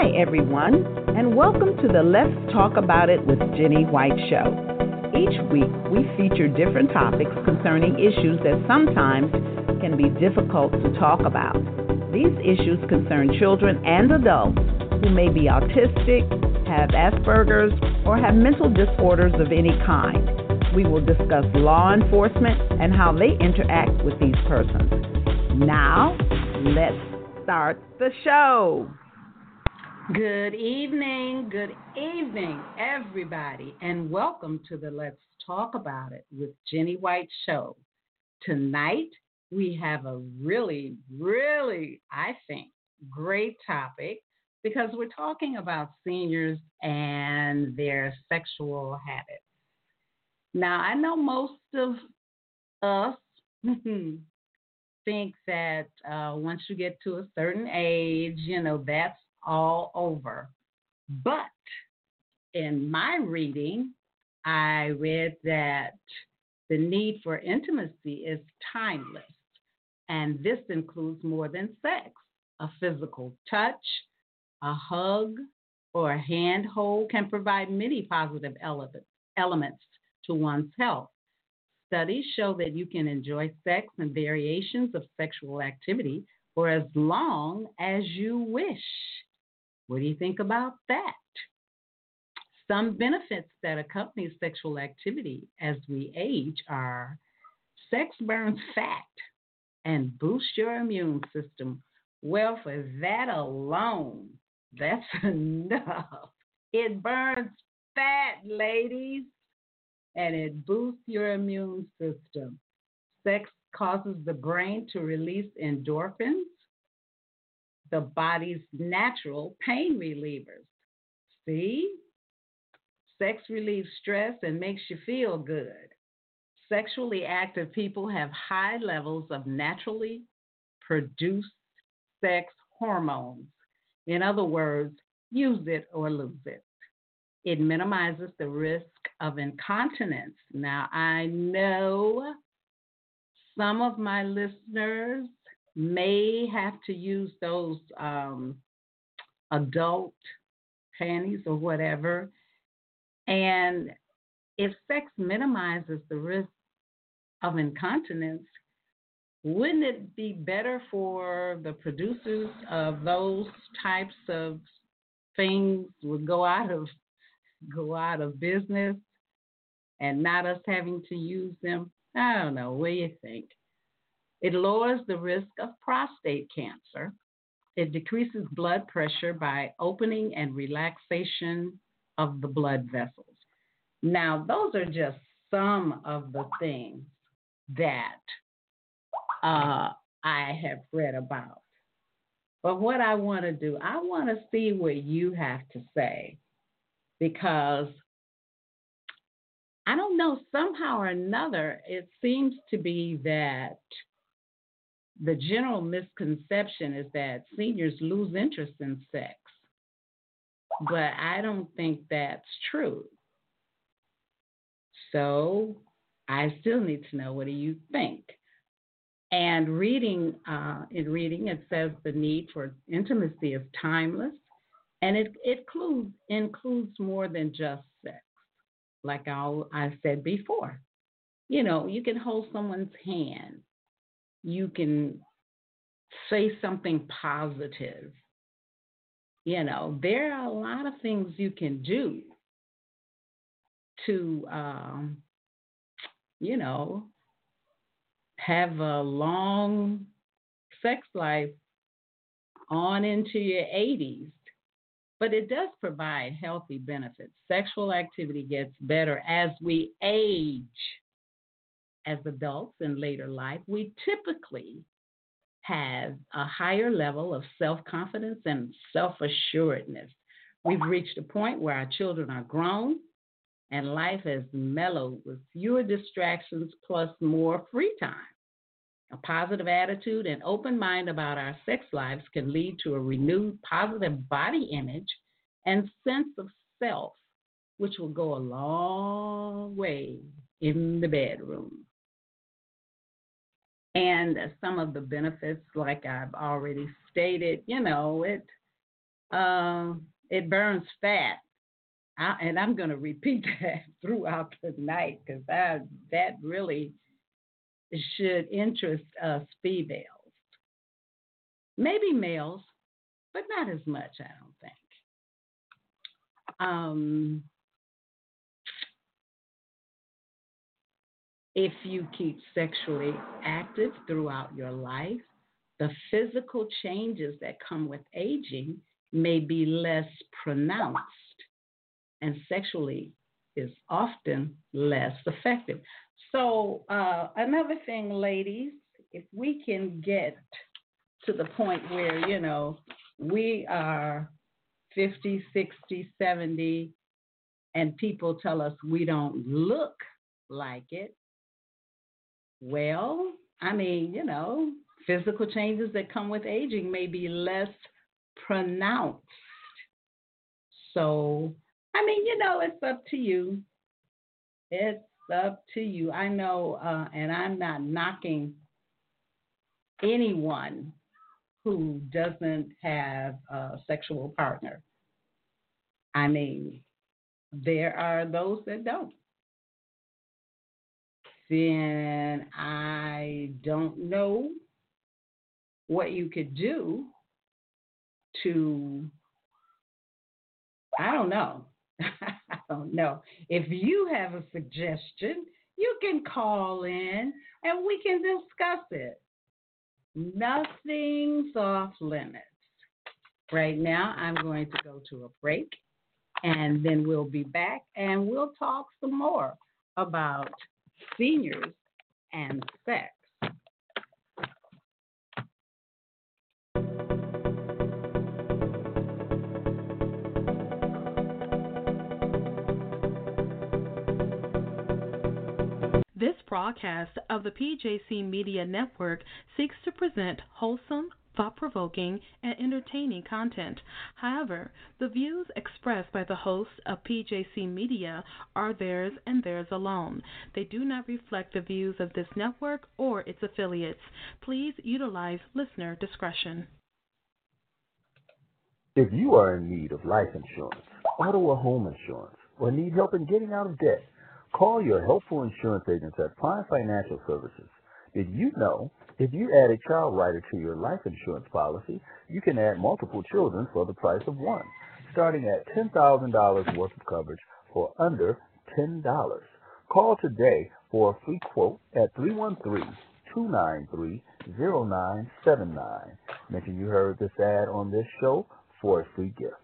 Hi, everyone, and welcome to the Let's Talk About It with Jenny White show. Each week, we feature different topics concerning issues that sometimes can be difficult to talk about. These issues concern children and adults who may be autistic, have Asperger's, or have mental disorders of any kind. We will discuss law enforcement and how they interact with these persons. Now, let's start the show. Good evening, everybody, and welcome to the Let's Talk About It with Jenny White show. Tonight, we have a really, I think, great topic because we're talking about seniors and their sexual habits. Now, I know most of us think that once you get to a certain age, that's all over. But in my reading, I read that the need for intimacy is timeless, and this includes more than sex. A physical touch, a hug, or a handhold can provide many positive elements to one's health. Studies show that you can enjoy sex and variations of sexual activity for as long as you wish. What do you think about that? Some benefits that accompany sexual activity as we age are sex burns fat and boosts your immune system. Well, for that alone, that's enough. It burns fat, ladies, and it boosts your immune system. Sex causes the brain to release endorphins, the body's natural pain relievers. See? Sex relieves stress and makes you feel good. Sexually active people have high levels of naturally produced sex hormones. In other words, use it or lose it. It minimizes the risk of incontinence. Now, I know some of my listeners may have to use those adult panties or whatever. And if sex minimizes the risk of incontinence, wouldn't it be better for the producers of those types of things would go out of business and not us having to use them? I don't know. What do you think? It lowers the risk of prostate cancer. It decreases blood pressure by opening and relaxation of the blood vessels. Now, those are just some of the things that I have read about. But what I want to do, I want to see what you have to say because I don't know, somehow or another, it seems to be that the general misconception is that seniors lose interest in sex, but I don't think that's true. So I still need to know, what do you think? And in reading, it says the need for intimacy is timeless, and it includes more than just sex. Like I said before, you can hold someone's hand. You can say something positive. There are a lot of things you can do to, have a long sex life on into your 80s. But it does provide healthy benefits. Sexual activity gets better as we age. As adults in later life, we typically have a higher level of self-confidence and self-assuredness. We've reached a point where our children are grown and life has mellowed with fewer distractions plus more free time. A positive attitude and open mind about our sex lives can lead to a renewed positive body image and sense of self, which will go a long way in the bedroom. And some of the benefits, like I've already stated, It burns fat. And I'm going to repeat that throughout the night because that really should interest us females. Maybe males, but not as much, I don't think. Um, if you keep sexually active throughout your life, the physical changes that come with aging may be less pronounced, and sexually is often less effective. So, another thing, ladies, if we can get to the point where, we are 50, 60, 70, and people tell us we don't look like it, well, I mean, physical changes that come with aging may be less pronounced. So, I mean, it's up to you. It's up to you. I know, and I'm not knocking anyone who doesn't have a sexual partner. I mean, there are those that don't. Then I don't know what you could do to, I don't know. I don't know. If you have a suggestion, you can call in and we can discuss it. Nothing's off limits. Right now, I'm going to go to a break and then we'll be back and we'll talk some more about seniors and sex. This broadcast of the PJC Media Network seeks to present wholesome, thought-provoking, and entertaining content. However, the views expressed by the hosts of PJC Media are theirs and theirs alone. They do not reflect the views of this network or its affiliates. Please utilize listener discretion. If you are in need of life insurance, auto or home insurance, or need help in getting out of debt, call your helpful insurance agents at Prime Financial Services. Did you know if you add a child rider to your life insurance policy, you can add multiple children for the price of one, starting at $10,000 worth of coverage for under $10. Call today for a free quote at 313-293-0979. Mention you heard this ad on this show for a free gift.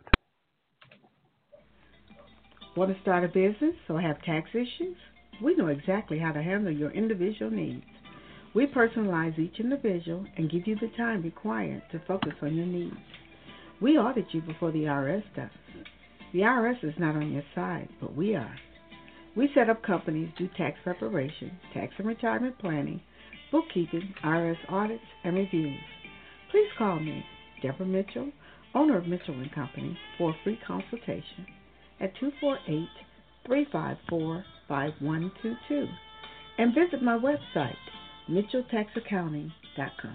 Want to start a business or have tax issues? We know exactly how to handle your individual needs. We personalize each individual and give you the time required to focus on your needs. We audit you before the IRS does. The IRS is not on your side, but we are. We set up companies, do tax preparation, tax and retirement planning, bookkeeping, IRS audits, and reviews. Please call me, Deborah Mitchell, owner of Mitchell & Company, for a free consultation at 248-354-5122 and visit my website, mitchelltaxaccounting.com.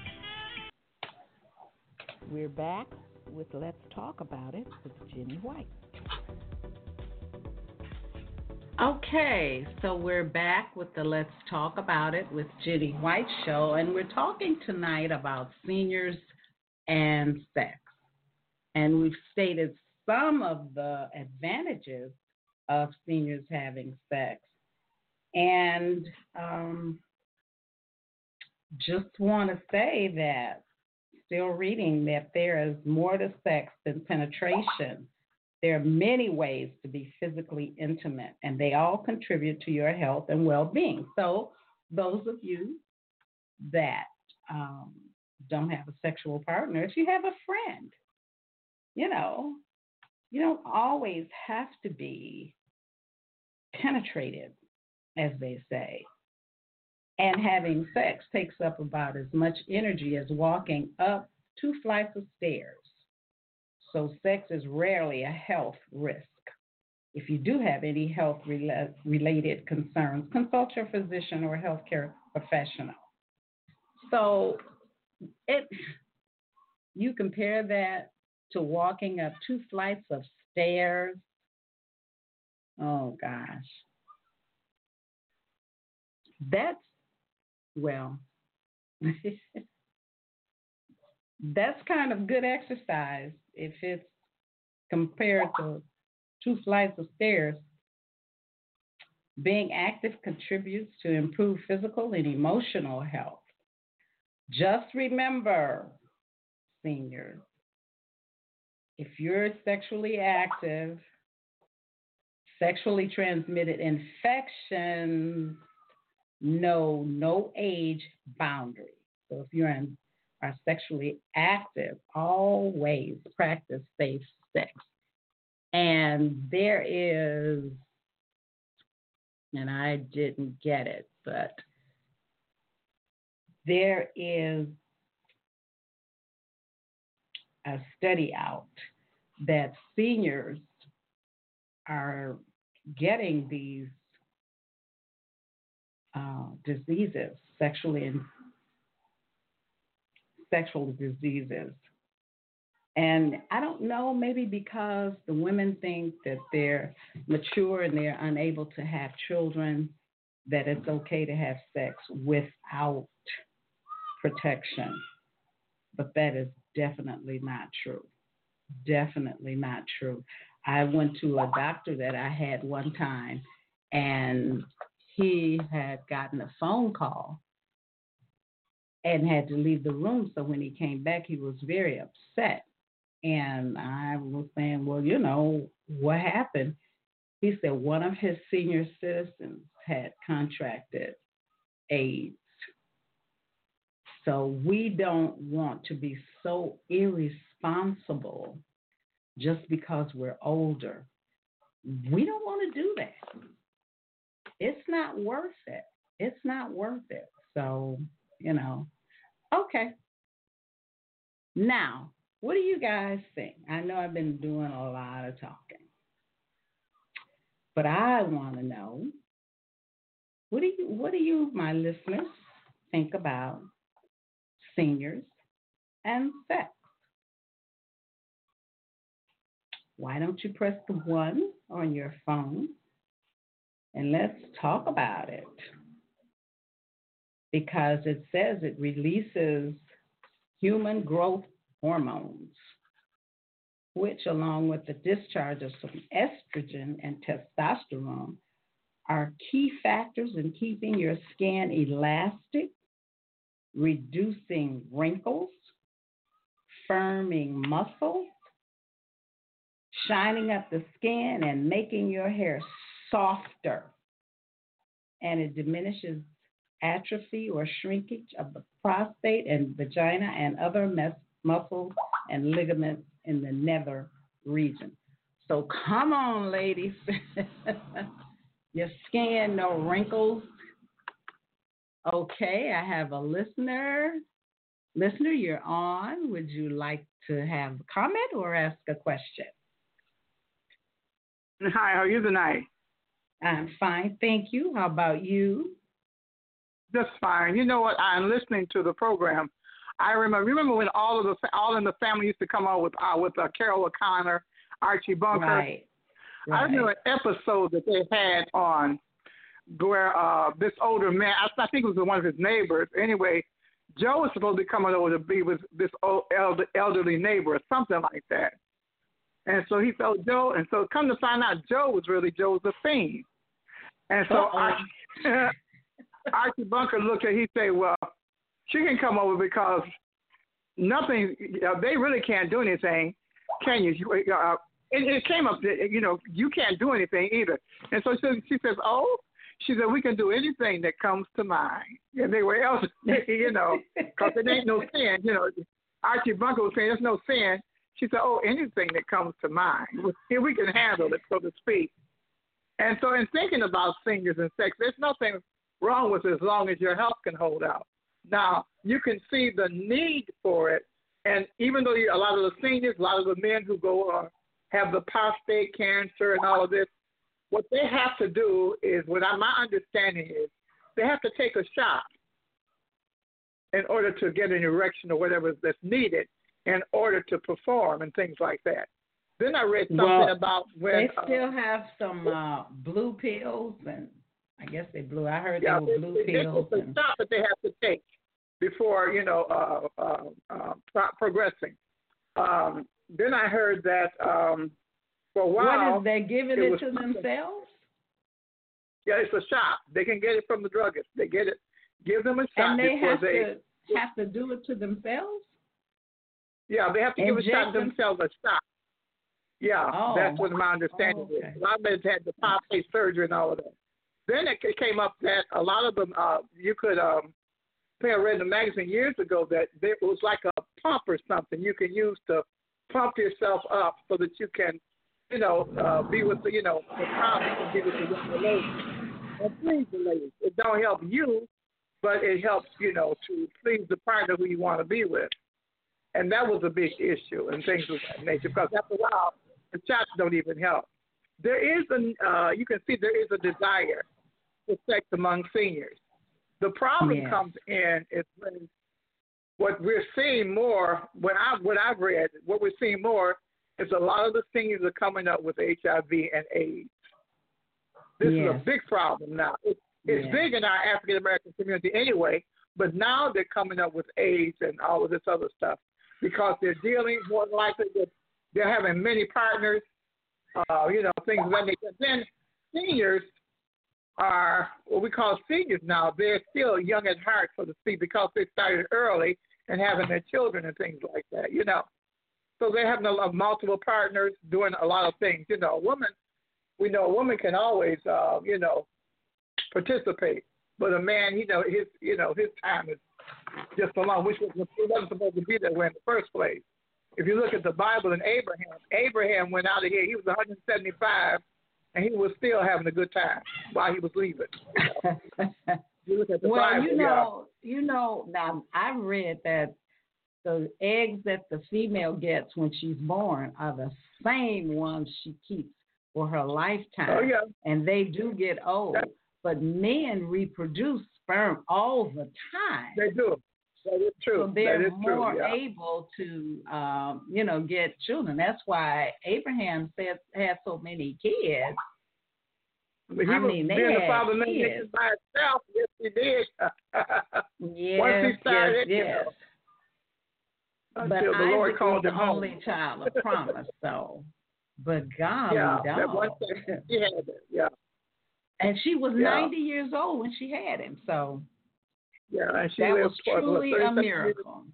We're back with Let's Talk About It with Jenny White. Okay, so we're back with the Let's Talk About It with Jenny White show, and we're talking tonight about seniors and sex. And we've stated some of the advantages of seniors having sex. And just want to say that, still reading, that there is more to sex than penetration. There are many ways to be physically intimate, and they all contribute to your health and well-being. So those of you that don't have a sexual partner, if you have a friend, you don't always have to be penetrated, as they say. And having sex takes up about as much energy as walking up 2 flights of stairs. So sex is rarely a health risk. If you do have any health-related concerns, consult your physician or healthcare professional. So you compare that to walking up 2 flights of stairs. Oh, gosh. That's, well, that's kind of good exercise if it's compared to 2 flights of stairs. Being active contributes to improved physical and emotional health. Just remember, seniors, if you're sexually active, sexually transmitted infections know no age boundary. So if are sexually active, always practice safe sex. And there is, and I didn't get it, but there is a study out that seniors are getting these diseases, sexual diseases. And I don't know, maybe because the women think that they're mature and they're unable to have children, that it's okay to have sex without protection. But that is definitely not true. Definitely not true. I went to a doctor that I had one time, and he had gotten a phone call and had to leave the room. So when he came back, he was very upset. And I was saying, well, you know, what happened? He said one of his senior citizens had contracted AIDS. So we don't want to be so irresponsible just because we're older. We don't want to do that. It's not worth it. It's not worth it. So, you know, okay. Now, what do you guys think? I know I've been doing a lot of talking, but I want to know, what do you, my listeners, think about seniors and sex? Why don't you press the 1 on your phone and let's talk about it? Because it says it releases human growth hormones, which, along with the discharge of some estrogen and testosterone, are key factors in keeping your skin elastic, reducing wrinkles, firming muscles, shining up the skin, and making your hair softer. And it diminishes atrophy or shrinkage of the prostate and vagina and other muscles and ligaments in the nether region. So come on, ladies. Your skin, no wrinkles. Okay, I have a listener. Listener, you're on. Would you like to have a comment or ask a question? Hi, how are you tonight? I'm fine, thank you. How about you? Just fine. You know what? I'm listening to the program. I remember when all in the family used to come on with Carol O'Connor, Archie Bunker. Right. I remember an episode that they had on where this older man, I think it was one of his neighbors. Anyway, Joe was supposed to be coming over to be with this old elderly neighbor or something like that. And so he felt Joe, and so come to find out, Joe the fiend. And so Archie Bunker looked at, he said, well, she can come over because nothing, they really can't do anything, can you? It came up that, you can't do anything either. And so she says, she said, we can do anything that comes to mind. And they were else, because it ain't no sin. Archie Bunker was saying, there's no sin. She said, anything that comes to mind. We can handle it, so to speak. And so in thinking about seniors and sex, there's nothing wrong with it as long as your health can hold out. Now, you can see the need for it. And even though a lot of the seniors, a lot of the men who go have the prostate cancer and all of this, what they have to do is, my understanding is, they have to take a shot in order to get an erection or whatever that's needed. in order to perform and things like that. Then I read something about when they still have some blue pills, and I guess they blue. I heard they were blue pills. It's a shot that they have to take before progressing. Then I heard that for a while. What is they giving it to themselves? Yeah, it's a shot. They can get it from the druggist. They get it. Give them a shot and they before have to do it to themselves. Yeah, they have to give a shot themselves a shot. Yeah, that's what my understanding is. A lot of them had the prostate surgery and all of that. Then it came up that a lot of them, you could, I think I read in the magazine years ago that it was like a pump or something you can use to pump yourself up so that you can, be with the power you can be with the younger ladies. And please the ladies. It don't help you, but it helps, to please the partner who you want to be with. And that was a big issue and things of that nature because after a while, the shots don't even help. There is you can see there is a desire for sex among seniors. The problem comes in is when what we're seeing more, what I've read, what we're seeing more is a lot of the seniors are coming up with HIV and AIDS. This is a big problem now. It's big in our African American community anyway, but now they're coming up with AIDS and all of this other stuff because they're dealing more than likely with, they're having many partners, things of that nature. Then seniors are what we call seniors now. They're still young at heart, so to speak, because they started early and having their children and things like that, So they're having multiple partners doing a lot of things. We know a woman can always, participate, but a man, his time is just so long, which wasn't supposed to be that way in the first place. If you look at the Bible and Abraham went out of here. He was 175, and he was still having a good time while he was leaving. You look at the Bible. Now I've read that the eggs that the female gets when she's born are the same ones she keeps for her lifetime. Oh, yeah. And they do get old. But men reproduce sperm all the time. They do. That is true. So they're more able to, get children. That's why Abraham had so many kids. But he was being a father by himself. Yes, he did. Once he started, yes. But until the Lord called him home. The only child of promise, though. But God, that one thing he had it. Yeah. And she was 90 years old when she had him, so and she that lived was truly a miracle.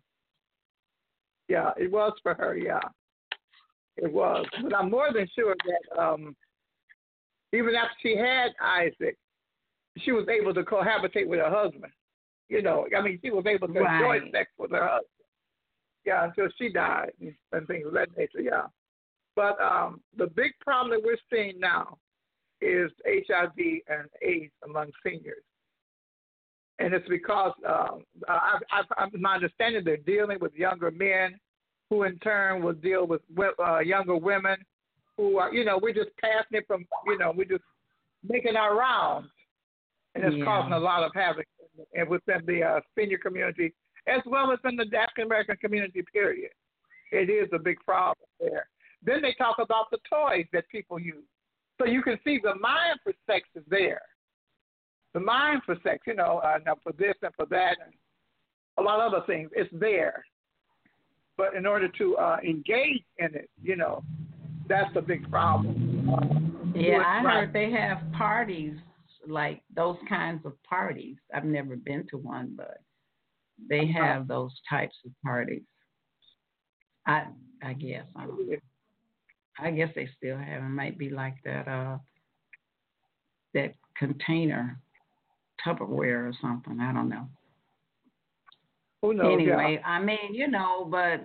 Yeah, it was for her. Yeah, it was. But I'm more than sure that even after she had Isaac, she was able to cohabitate with her husband. She was able to enjoy sex with her husband. Yeah, until she died and things of that nature. Yeah, but the big problem that we're seeing now is HIV and AIDS among seniors. And it's because my understanding they're dealing with younger men who in turn will deal with younger women who are, we're just passing it from, we're just making our rounds. And it's causing a lot of havoc within the senior community as well as in the African American community, period. It is a big problem there. Then they talk about the toys that people use. So you can see the mind for sex is there. The mind for sex, now for this and for that and a lot of other things, it's there. But in order to engage in it, that's a big problem. I heard they have parties, like those kinds of parties. I've never been to one, but they have those types of parties. I guess. I guess they still have. It might be like that that container Tupperware or something. I don't know. Who knows? Anyway, but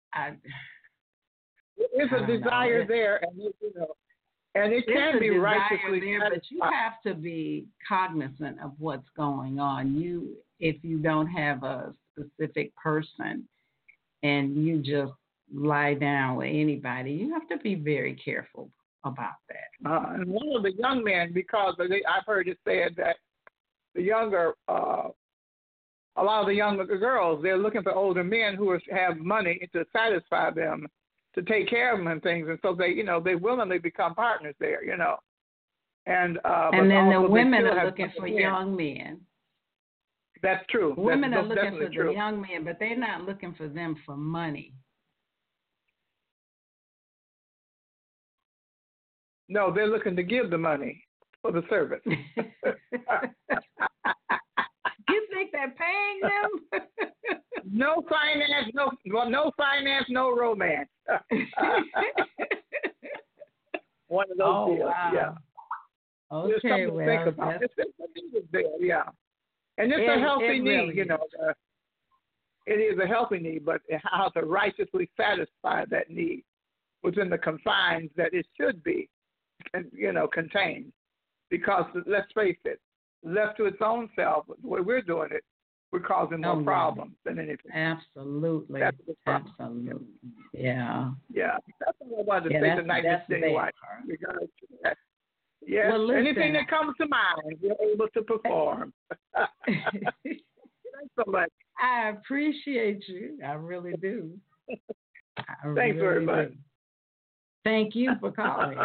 there's a desire there, and it can be righteously there, but you have to be cognizant of what's going on. If you don't have a specific person, and you just lie down with anybody, you have to be very careful about that. And one of the young men, because I've heard it said that the younger a lot of the younger girls, they're looking for older men who have money to satisfy them, to take care of them and things, and so they willingly become partners there, And then the women are looking for young men. That's true. Women are looking for true. the young men, but they're not looking for them for money. No, they're looking to give the money for the service. You think they're paying them? No finance, no romance. One of those deals. Wow. Yeah. Okay, There's something to think about. It's there, yeah. And it's a healthy need, it is a healthy need, but how to righteously satisfy that need within the confines that it should be, contained. Because let's face it, left to its own self, the way we're doing it, we're causing more problems than anything. Absolutely. Absolutely. Yeah. Yeah. That's what I wanted to say tonight, Miss Jenny White. Yes. Well, anything that comes to mind, we're able to perform. Thanks so much. I appreciate you. I really do. Thanks very much. Thank you for calling.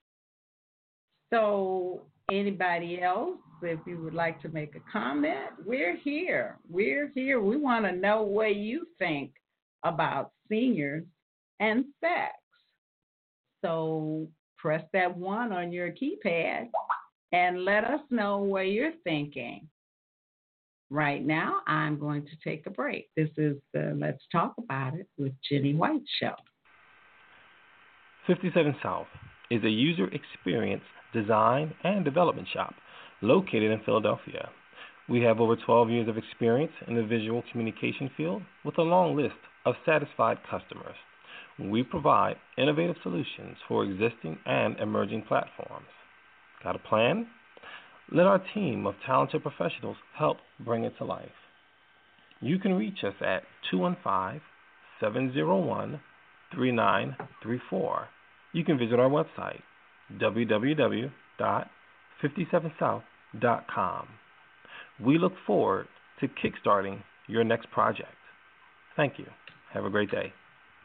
So, anybody else, if you would like to make a comment, we're here. We want to know what you think about seniors and sex. So, press that 1 on your keypad and let us know what you're thinking. Right now, I'm going to take a break. This is the Let's Talk About It with Jenny White show. 57 South is a user experience design and development shop located in Philadelphia. We have over 12 years of experience in the visual communication field with a long list of satisfied customers. We provide innovative solutions for existing and emerging platforms. Got a plan? Let our team of talented professionals help bring it to life. You can reach us at 215-701-3934. You can visit our website, www.57south.com. We look forward to kickstarting your next project. Thank you. Have a great day.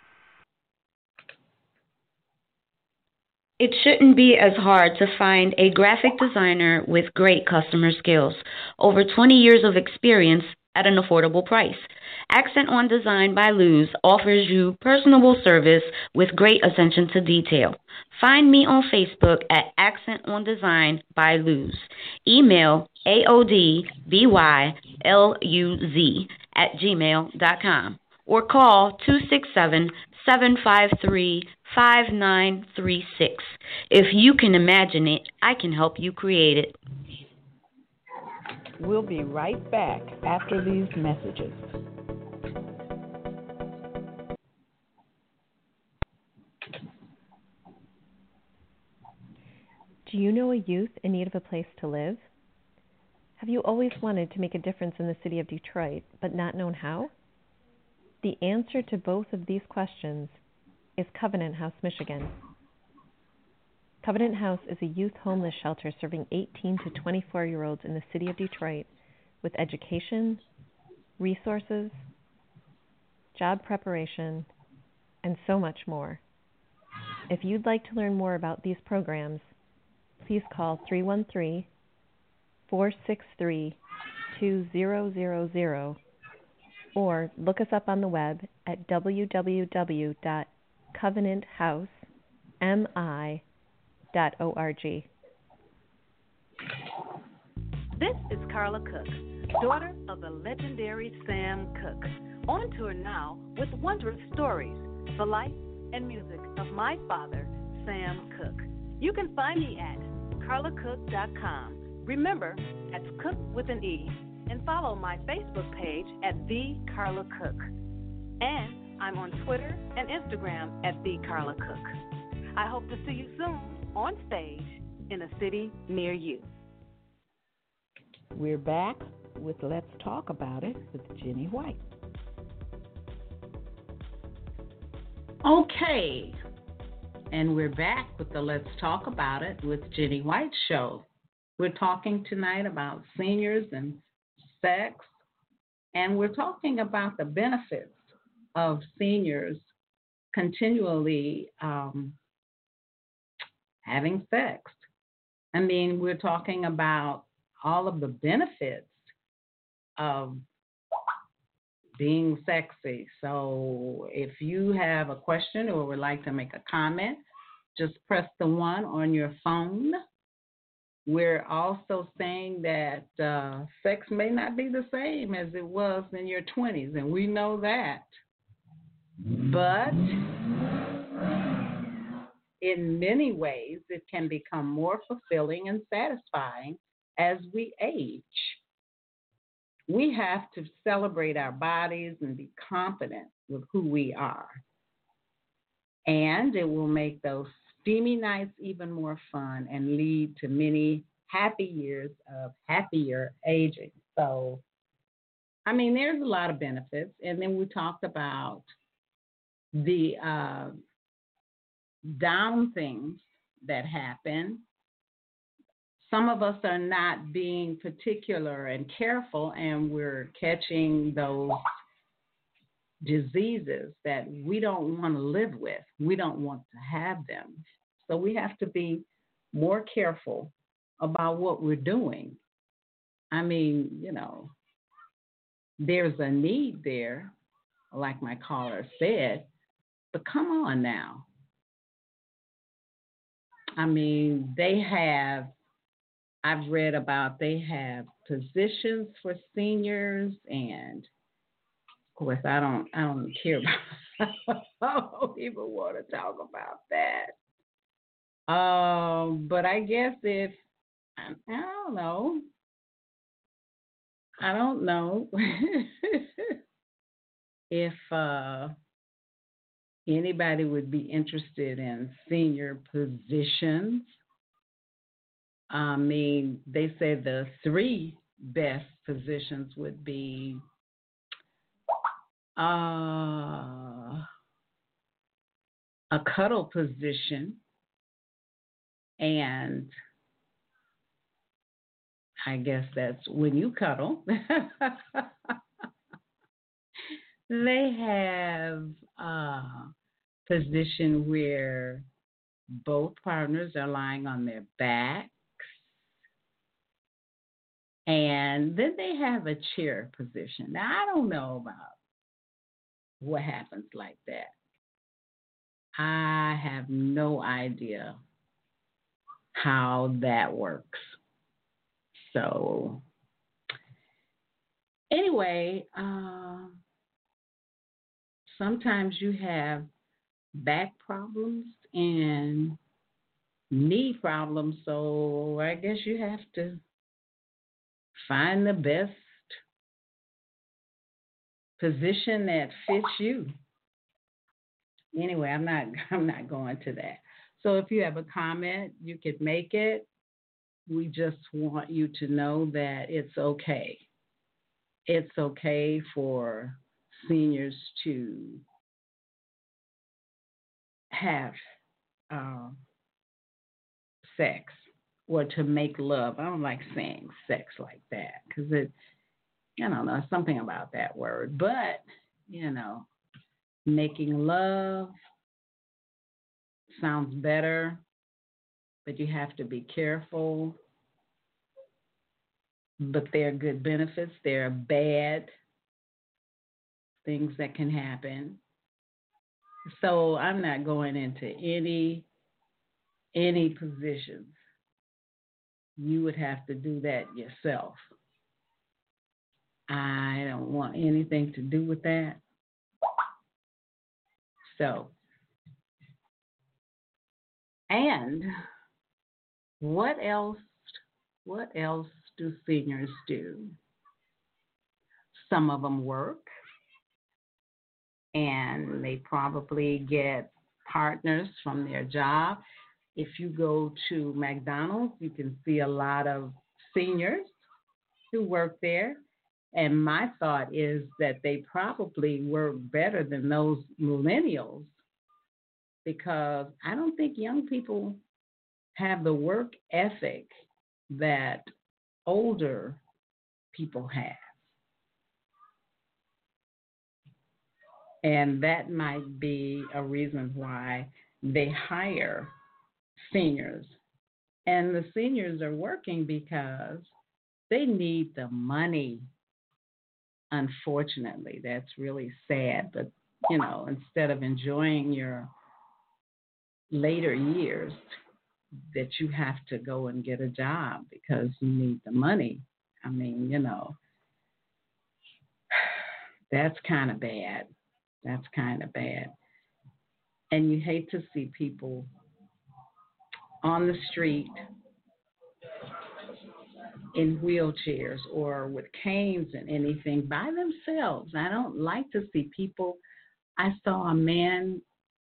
It shouldn't be as hard to find a graphic designer with great customer skills. Over 20 years of experience at an affordable price. Accent on Design by Luz offers you personable service with great attention to detail. Find me on Facebook at Accent on Design by Luz. Email aodbyluz@gmail.com or call 267-753-5936. If you can imagine it, I can help you create it. We'll be right back after these messages. Do you know a youth in need of a place to live? Have you always wanted to make a difference in the city of Detroit, but not known how? The answer to both of these questions is Covenant House, Michigan. Covenant House is a youth homeless shelter serving 18 to 24-year-olds in the city of Detroit with education, resources, job preparation, and so much more. If you'd like to learn more about these programs, please call 313-463-2000 or look us up on the web at www.covenanthousemi.org. This is Carla Cook, daughter of the legendary Sam Cooke, on tour now with wondrous stories, the life and music of my father, Sam Cooke. You can find me at carlacook.com. Remember, that's Cook with an E. And follow my Facebook page at The Carla Cook. And I'm on Twitter and Instagram at The Carla Cook. I hope to see you soon on stage in a city near you. We're back with Let's Talk About It with Jenny White. Okay, and we're back with the Let's Talk About It with Jenny White show. We're talking tonight about seniors and sex And we're talking about the benefits of seniors continually having sex. I mean, we're talking about all of the benefits of being sexy. So if you have a question or would like to make a comment, just press the 1 on your phone. We're also saying that sex may not be the same as it was in your 20s, and we know that. But in many ways, it can become more fulfilling and satisfying as we age. We have to celebrate our bodies and be confident with who we are. And it will make those steamy nights even more fun and lead to many happy years of happier aging. So, I mean, there's a lot of benefits. And then we talked about the down things that happen. Some of us are not being particular and careful, and we're catching those diseases that we don't want to live with. We don't want to have them. So we have to be more careful about what we're doing. I mean, you know, there's a need there, like my caller said, but come on now. I mean, I've read about they have positions for seniors, and of course, I don't care about. I don't even want to talk about that. But I guess if I don't know if anybody would be interested in senior positions. I mean, they say the 3 best positions would be a cuddle position, and I guess that's when you cuddle. They have a position where both partners are lying on their backs. And then they have a chair position. Now, I don't know about what happens like that. I have no idea how that works. So, anyway, sometimes you have back problems and knee problems, so I guess you have to find the best position that fits you. Anyway, I'm not going to that. So if you have a comment, you could make it. We just want you to know that it's okay. It's okay for seniors to have sex or to make love. I don't like saying sex like that because I don't know, something about that word. But, you know, making love sounds better, but you have to be careful. But there are good benefits. There are bad things that can happen. So I'm not going into any positions. You would have to do that yourself. I don't want anything to do with that. So, and what else do seniors do? Some of them work, and they probably get partners from their job. If you go to McDonald's, you can see a lot of seniors who work there. And my thought is that they probably work better than those millennials, because I don't think young people have the work ethic that older people have. And that might be a reason why they hire seniors. And the seniors are working because they need the money. Unfortunately, that's really sad. But, instead of enjoying your later years, that you have to go and get a job because you need the money. I mean, that's kind of bad. That's kind of bad. And you hate to see people on the street in wheelchairs or with canes and anything by themselves. I don't like to see people. I saw a man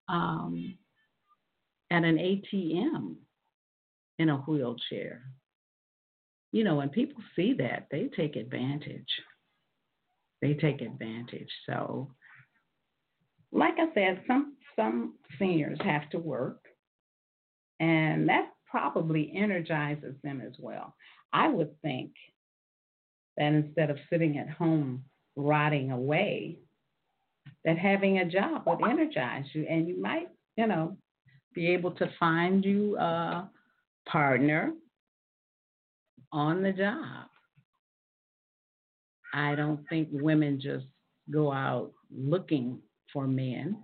at an ATM in a wheelchair. When people see that, they take advantage. They take advantage. So, like I said, some seniors have to work, and that probably energizes them as well. I would think that instead of sitting at home rotting away, that having a job would energize you, and you might, be able to find you a partner on the job. I don't think women just go out looking for men.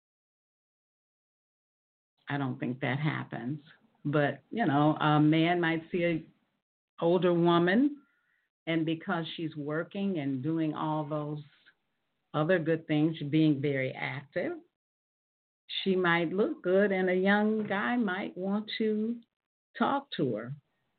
I don't think that happens. But, a man might see an older woman, and because she's working and doing all those other good things, being very active, she might look good, and a young guy might want to talk to her.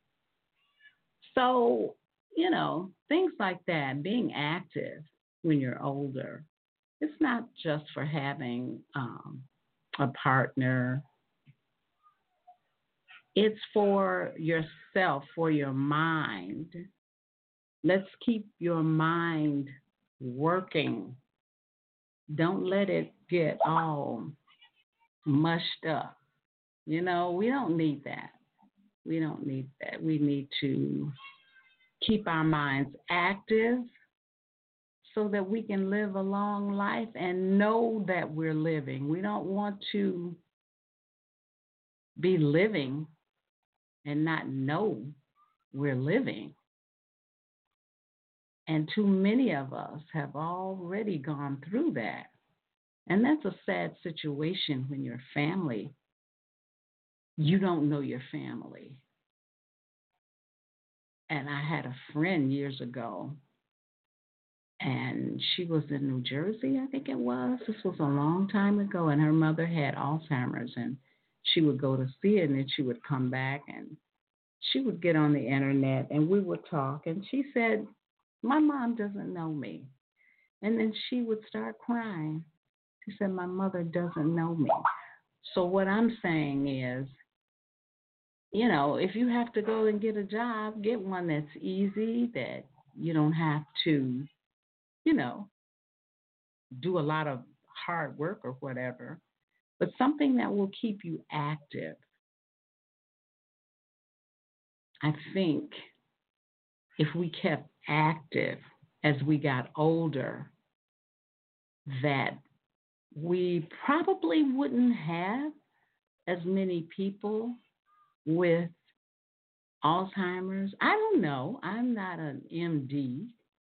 So, things like that, being active when you're older, it's not just for having a partner. It's for yourself, for your mind. Let's keep your mind working. Don't let it get all mushed up. We don't need that. We don't need that. We need to keep our minds active so that we can live a long life and know that we're living. We don't want to be living and not know we're living. And too many of us have already gone through that. And that's a sad situation when your family, you don't know your family. And I had a friend years ago, and she was in New Jersey, I think it was. This was a long time ago, and her mother had Alzheimer's, and she would go to see it, and then she would come back, and she would get on the internet, and we would talk, and she said, my mom doesn't know me. And then she would start crying. She said, my mother doesn't know me. So what I'm saying is, if you have to go and get a job, get one that's easy, that you don't have to, do a lot of hard work or whatever, but something that will keep you active. I think if we kept active as we got older, that we probably wouldn't have as many people with Alzheimer's. I don't know. I'm not an MD,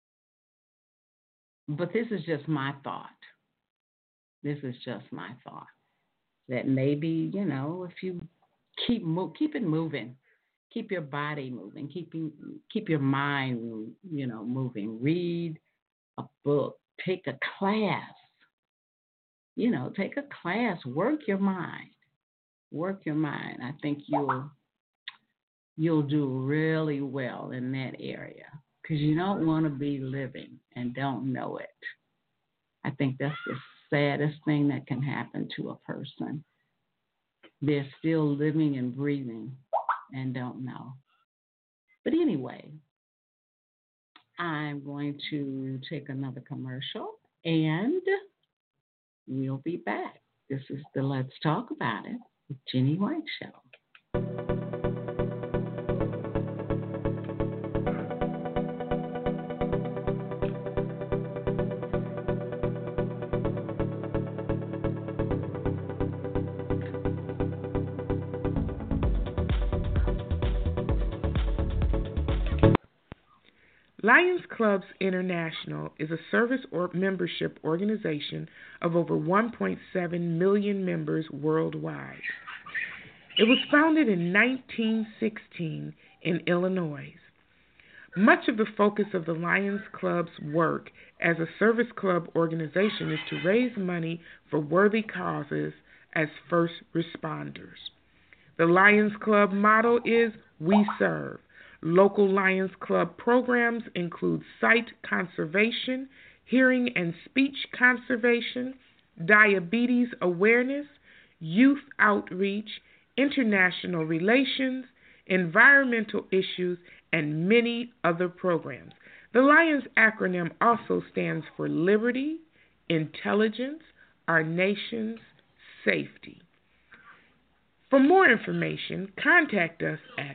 but this is just my thought. This is just my thought. That maybe, if you keep it moving, keep your body moving, keep your mind, moving. Read a book, take a class. Take a class, work your mind. Work your mind. I think you'll do really well in that area, because you don't want to be living and don't know it. I think that's the saddest thing that can happen to a person. They're still living and breathing and don't know. But anyway, I'm going to take another commercial, and we'll be back. This is the Let's Talk About It with Jenny White Show. Lions Clubs International is a service or membership organization of over 1.7 million members worldwide. It was founded in 1916 in Illinois. Much of the focus of the Lions Club's work as a service club organization is to raise money for worthy causes as first responders. The Lions Club motto is "We Serve." Local Lions Club programs include sight conservation, hearing and speech conservation, diabetes awareness, youth outreach, international relations, environmental issues, and many other programs. The Lions acronym also stands for Liberty, Intelligence, Our Nation's Safety. For more information, contact us at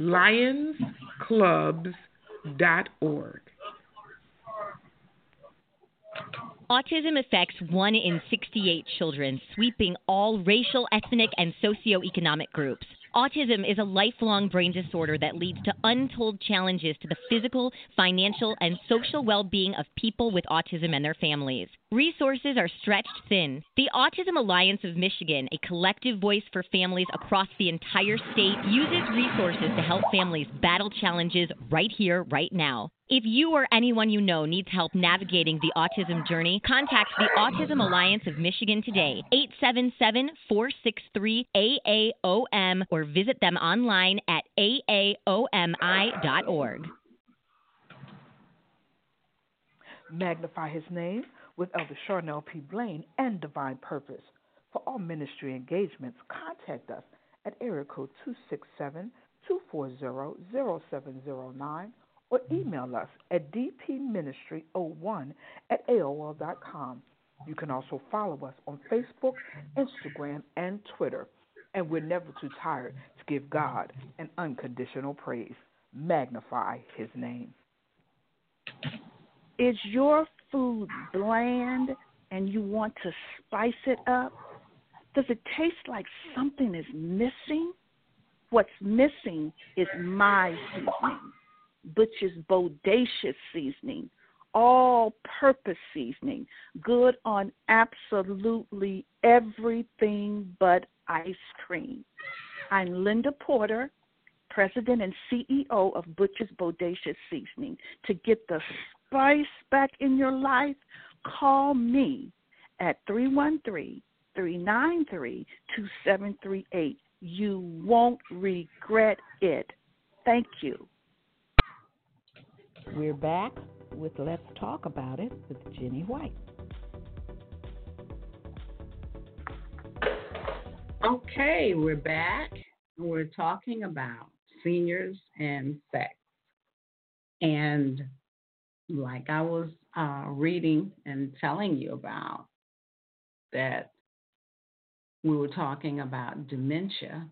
lionsclubs.org. Autism affects 1 in 68 children, sweeping all racial, ethnic, and socioeconomic groups. Autism is a lifelong brain disorder that leads to untold challenges to the physical, financial, and social well-being of people with autism and their families. Resources are stretched thin. The Autism Alliance of Michigan, a collective voice for families across the entire state, uses resources to help families battle challenges right here, right now. If you or anyone you know needs help navigating the autism journey, contact the Autism Alliance of Michigan today, 877-463-AAOM, or visit them online at aaomi.org. Magnify His name with Elder Charnel P. Blaine and Divine Purpose. For all ministry engagements, contact us at area code 267-240-0709 or email us at dpministry01@aol.com. You can also follow us on Facebook, Instagram, and Twitter. And we're never too tired to give God an unconditional praise. Magnify His name. Is your food bland and you want to spice it up? Does it taste like something is missing? What's missing is my seasoning, Butch's Bodacious seasoning, all-purpose seasoning, good on absolutely everything but ice cream. I'm Linda Porter, President and CEO of Butch's Bodacious Seasoning. To get the spice back in your life, call me at 313-393-2738. You won't regret it. Thank you. We're back with Let's Talk About It with Jenny White. Okay, we're back. We're talking about seniors and sex. And like I was reading and telling you about, that we were talking about dementia.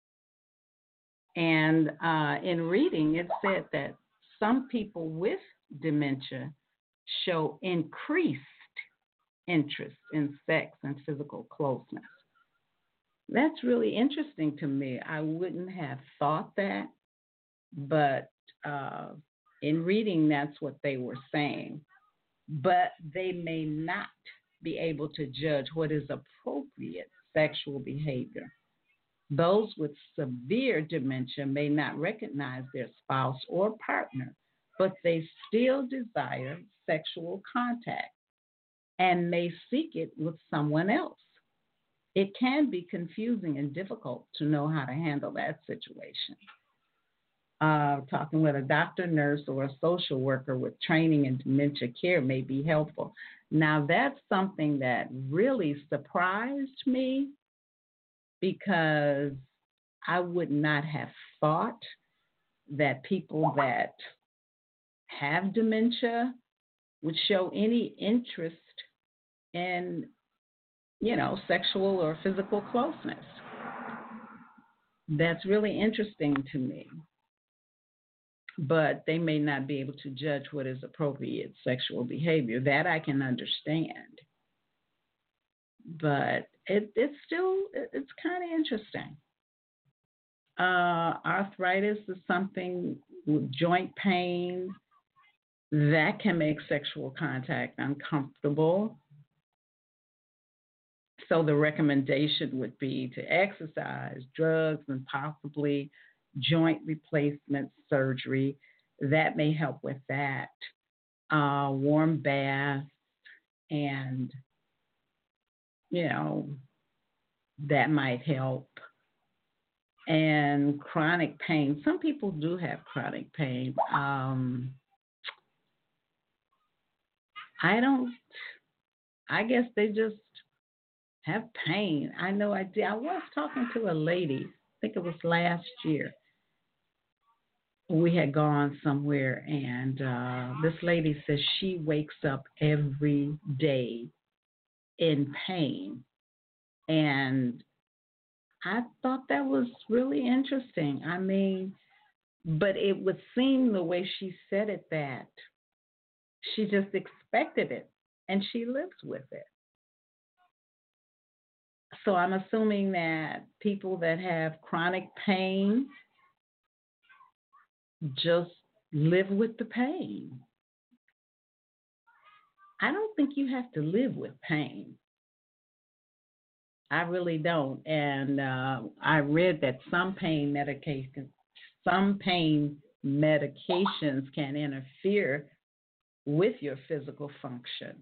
And in reading, it said that some people with dementia show increased interest in sex and physical closeness. That's really interesting to me. I wouldn't have thought that, but in reading, that's what they were saying. But they may not be able to judge what is appropriate sexual behavior. Those with severe dementia may not recognize their spouse or partner, but they still desire sexual contact and may seek it with someone else. It can be confusing and difficult to know how to handle that situation. Talking with a doctor, nurse, or a social worker with training in dementia care may be helpful. Now, that's something that really surprised me because I would not have thought that people that have dementia would show any interest in, sexual or physical closeness. That's really interesting to me. But they may not be able to judge what is appropriate sexual behavior. That I can understand. But it's kind of interesting. Arthritis is something with joint pain that can make sexual contact uncomfortable. So the recommendation would be to exercise, drugs, and possibly joint replacement surgery. That may help with that. Warm baths, and, that might help. And chronic pain. Some people do have chronic pain. I guess they just have pain. I know I did. I was talking to a lady, I think it was last year. We had gone somewhere, and this lady says she wakes up every day in pain. And I thought that was really interesting. I mean, but it would seem the way she said it that she just expected it and she lives with it. So I'm assuming that people that have chronic pain just live with the pain. I don't think you have to live with pain. I really don't. And I read that some pain medications can interfere with your physical function.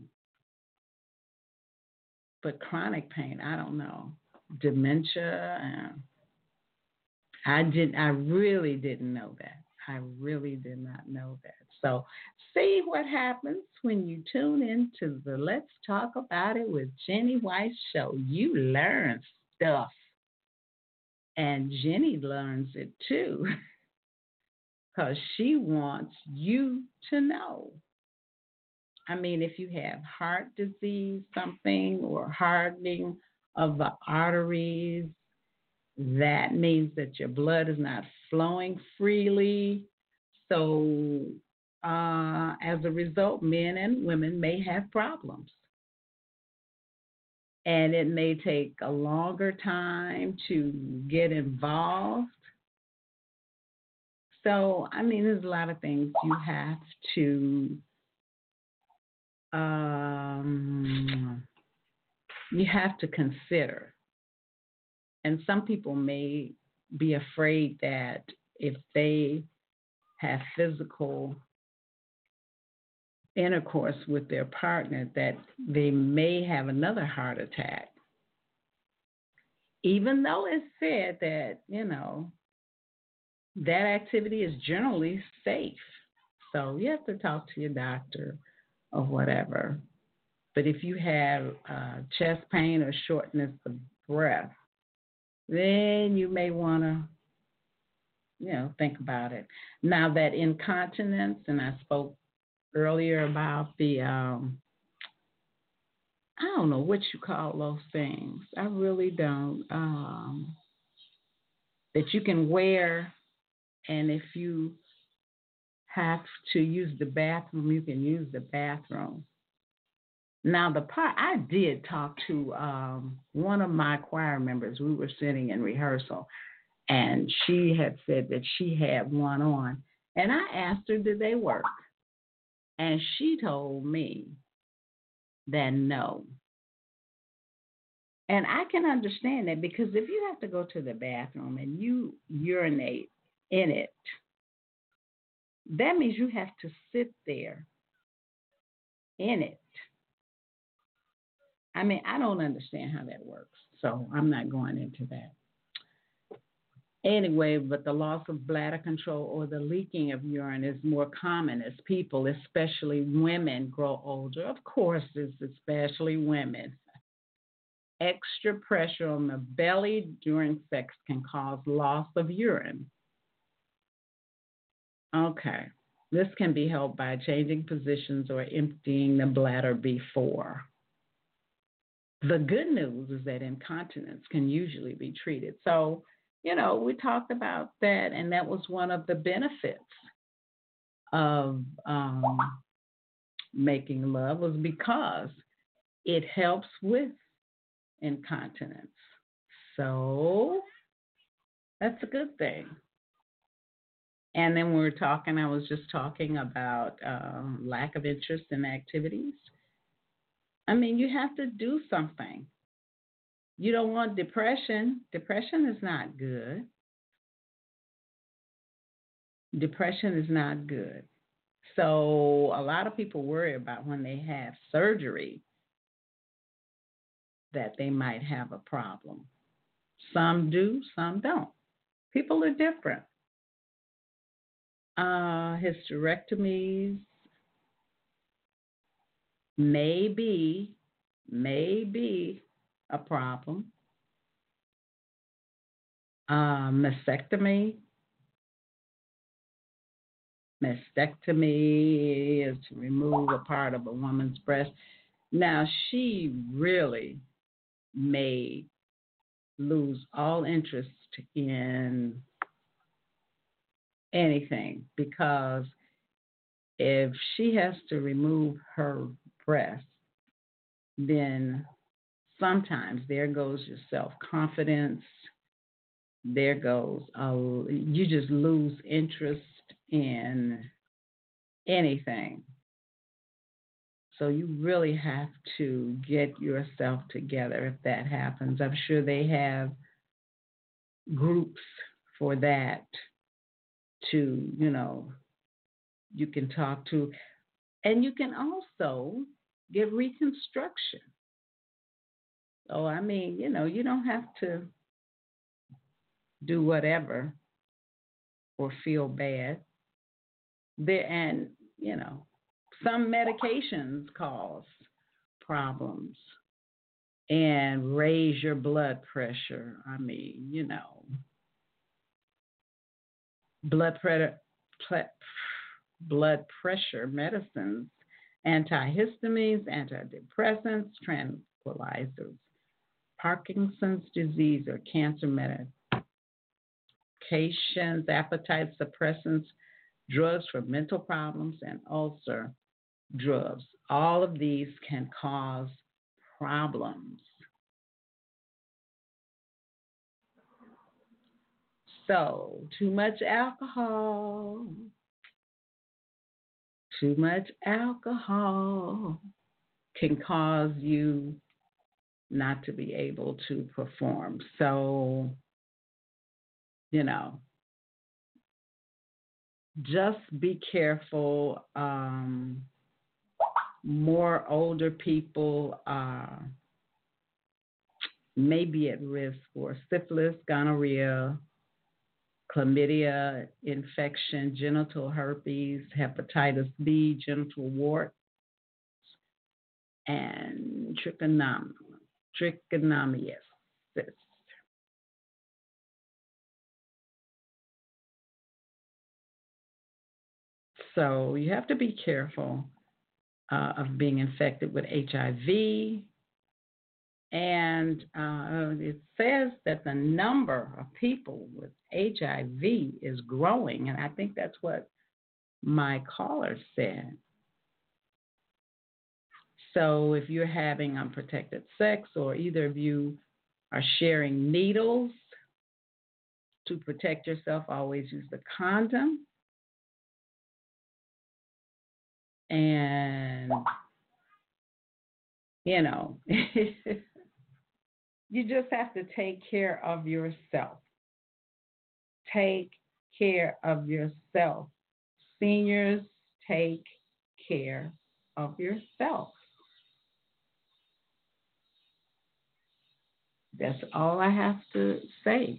But chronic pain, I don't know. Dementia, I really didn't know that. I really did not know that. So see what happens when you tune into the Let's Talk About It with Jenny White show. You learn stuff. And Jenny learns it too. Because she wants you to know. I mean, if you have heart disease, something, or hardening of the arteries, that means that your blood is not flowing freely. So as a result, men and women may have problems. And it may take a longer time to get involved. So, I mean, there's a lot of things you have to consider. And some people may be afraid that if they have physical intercourse with their partner, that they may have another heart attack. Even though it's said that, that activity is generally safe. So you have to talk to your doctor or whatever. But if you have chest pain or shortness of breath, then you may want to, think about it. Now that incontinence, and I spoke earlier about the, I don't know what you call those things. I really don't. That you can wear, and if you have to use the bathroom, you can use the bathroom. Now, the part I did talk to one of my choir members. We were sitting in rehearsal, and she had said that she had one on. And I asked her, did they work? And she told me that no. And I can understand that, because if you have to go to the bathroom and you urinate in it, that means you have to sit there in it. I mean, I don't understand how that works, so I'm not going into that. Anyway, but the loss of bladder control or the leaking of urine is more common as people, especially women, grow older. Of course, it's especially women. Extra pressure on the belly during sex can cause loss of urine. Okay, this can be helped by changing positions or emptying the bladder before. The good news is that incontinence can usually be treated. So, we talked about that, and that was one of the benefits of making love, was because it helps with incontinence. So that's a good thing. And then we were talking, I was just talking about lack of interest in activities. I mean, you have to do something. You don't want depression. Depression is not good. Depression is not good. So a lot of people worry about when they have surgery that they might have a problem. Some do, some don't. People are different. Hysterectomies may be a problem. Mastectomy is to remove a part of a woman's breast. Now, she really may lose all interest in anything, because if she has to remove her breast, then sometimes there goes your self-confidence. There goes, you just lose interest in anything. So you really have to get yourself together if that happens. I'm sure they have groups for that to, you can talk to. And you can also get reconstruction. So, I mean, you don't have to do whatever or feel bad. And, some medications cause problems and raise your blood pressure. I mean, blood pressure medicines, antihistamines, antidepressants, tranquilizers, Parkinson's disease or cancer medications, appetite suppressants, drugs for mental problems, and ulcer drugs. All of these can cause problems. So, too much alcohol can cause you not to be able to perform. So, just be careful. More older people may be at risk for syphilis, gonorrhea, chlamydia infection, genital herpes, hepatitis B, genital warts, and trichomoniasis. So you have to be careful of being infected with HIV. And it says that the number of people with HIV is growing. And I think that's what my caller said. So if you're having unprotected sex, or either of you are sharing needles to protect yourself, always use the condom. And, you just have to take care of yourself. Take care of yourself. Seniors, take care of yourself. That's all I have to say.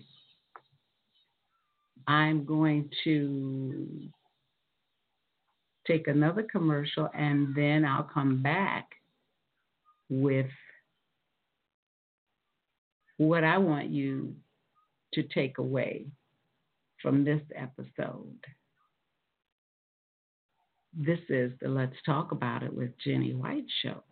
I'm going to take another commercial, and then I'll come back with what I want you to take away from this episode. This is the Let's Talk About It with Jenny White show.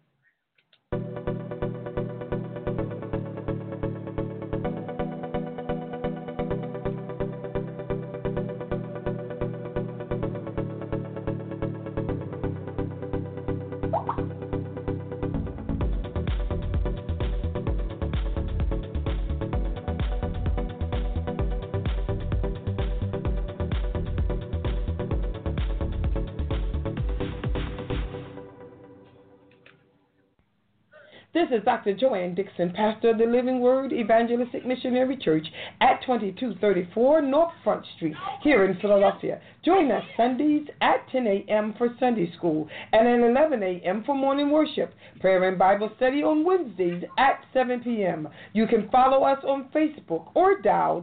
This is Dr. Joanne Dixon, pastor of the Living Word Evangelistic Missionary Church at 2234 North Front Street here in Philadelphia. Join us Sundays at 10 a.m. for Sunday School and at 11 a.m. for morning worship. Prayer and Bible study on Wednesdays at 7 p.m. You can follow us on Facebook or dial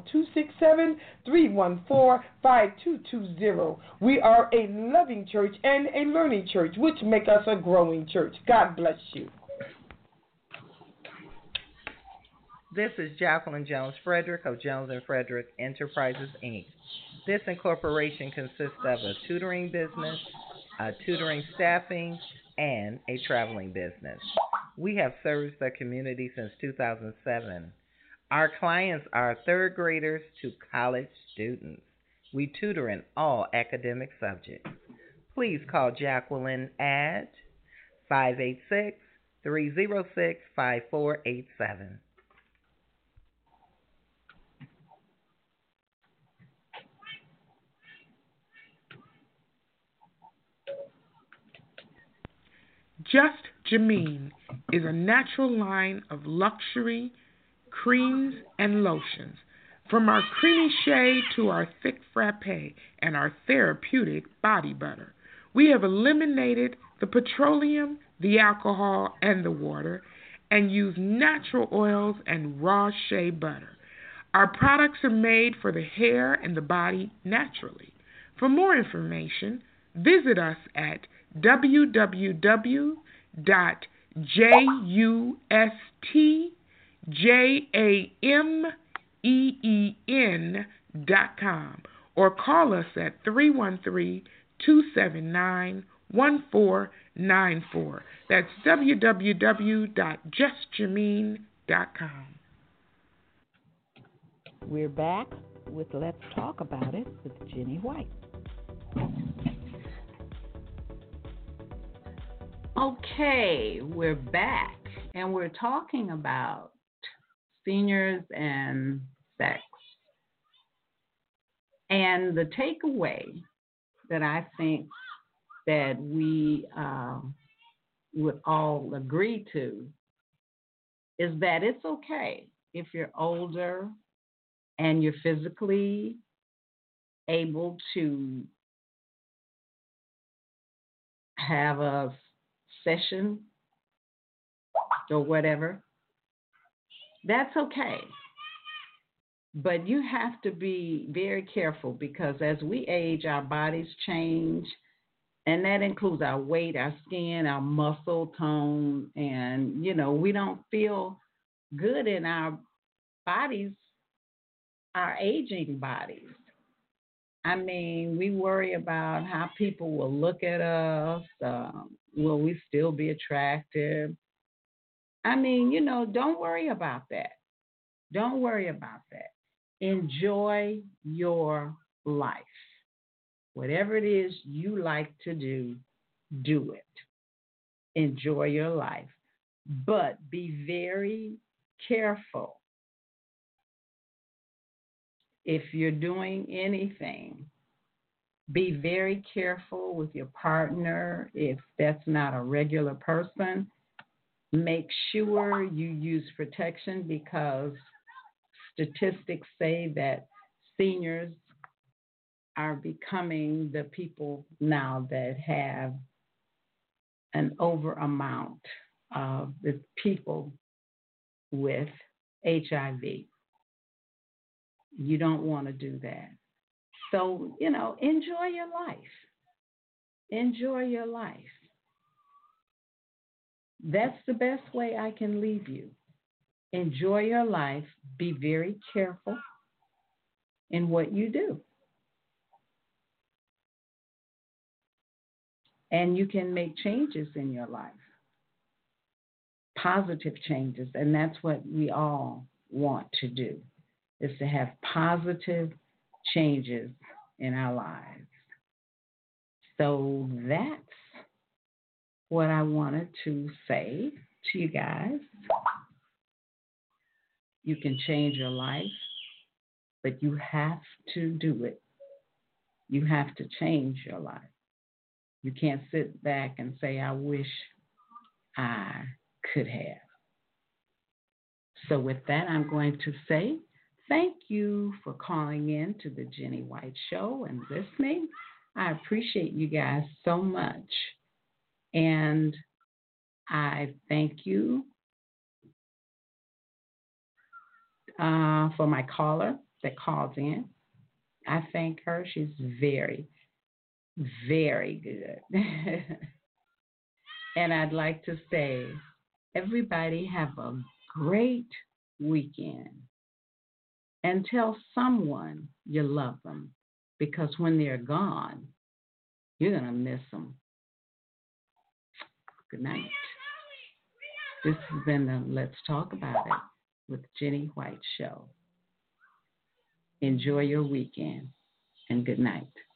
267-314-5220. We are a loving church and a learning church, which make us a growing church. God bless you. This is Jacqueline Jones Frederick of Jones and Frederick Enterprises, Inc. This incorporation consists of a tutoring business, a tutoring staffing, and a traveling business. We have serviced the community since 2007. Our clients are third graders to college students. We tutor in all academic subjects. Please call Jacqueline at 586-306-5487. Just Jameen is a natural line of luxury creams and lotions. From our creamy shade to our thick frappe and our therapeutic body butter, we have eliminated the petroleum, the alcohol, and the water, and use natural oils and raw shea butter. Our products are made for the hair and the body naturally. For more information, visit us at www.justjameen.com or call us at 313-279-1494. That's www.justjameen.com. We're back with Let's Talk About It with Jenny White. Okay, we're back, and we're talking about seniors and sex. And the takeaway that I think that we would all agree to is that it's okay if you're older and you're physically able to have a session or whatever, that's okay. But you have to be very careful because as we age, our bodies change, and that includes our weight, our skin, our muscle tone, and, we don't feel good in our bodies, our aging bodies. I mean, we worry about how people will look at us. Will we still be attractive? I mean, don't worry about that. Don't worry about that. Enjoy your life. Whatever it is you like to do, do it. Enjoy your life. But be very careful. If you're doing anything, be very careful with your partner. If that's not a regular person, make sure you use protection because statistics say that seniors are becoming the people now that have an over amount of the people with HIV. You don't want to do that. So, enjoy your life. Enjoy your life. That's the best way I can leave you. Enjoy your life. Be very careful in what you do. And you can make changes in your life. Positive changes. And that's what we all want to do, is to have positive changes in our lives. So that's what I wanted to say to you guys. You can change your life, but you have to do it. You have to change your life. You can't sit back and say, I wish I could have. So with that, I'm going to say thank you for calling in to the Jenny White Show and listening. I appreciate you guys so much. And I thank you for my caller that calls in. I thank her. She's very, very good. And I'd like to say, everybody have a great weekend. And tell someone you love them, because when they're gone, you're going to miss them. Good night. This has been the Let's Talk About It with Jenny White Show. Enjoy your weekend and good night.